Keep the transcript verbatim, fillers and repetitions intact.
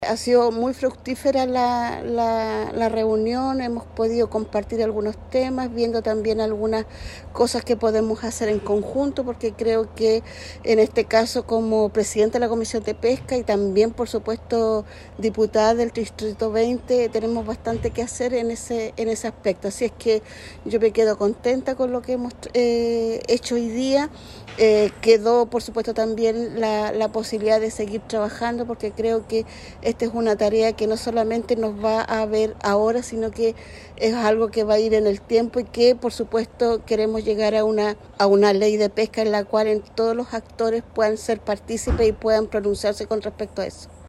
Ha sido muy fructífera la, la, la reunión, hemos podido compartir algunos temas, viendo también algunas cosas que podemos hacer en conjunto, porque creo que en este caso como presidenta de la Comisión de Pesca y también por supuesto diputada del Distrito veinte, tenemos bastante que hacer en ese, en ese aspecto. Así es que yo me quedo contenta con lo que hemos eh, hecho hoy día. Eh, quedó por supuesto también la, la posibilidad de seguir trabajando, porque creo que esta es una tarea que no solamente nos va a ver ahora, sino que es algo que va a ir en el tiempo y que por supuesto queremos llegar a una, a una ley de pesca en la cual en todos los actores puedan ser partícipes y puedan pronunciarse con respecto a eso.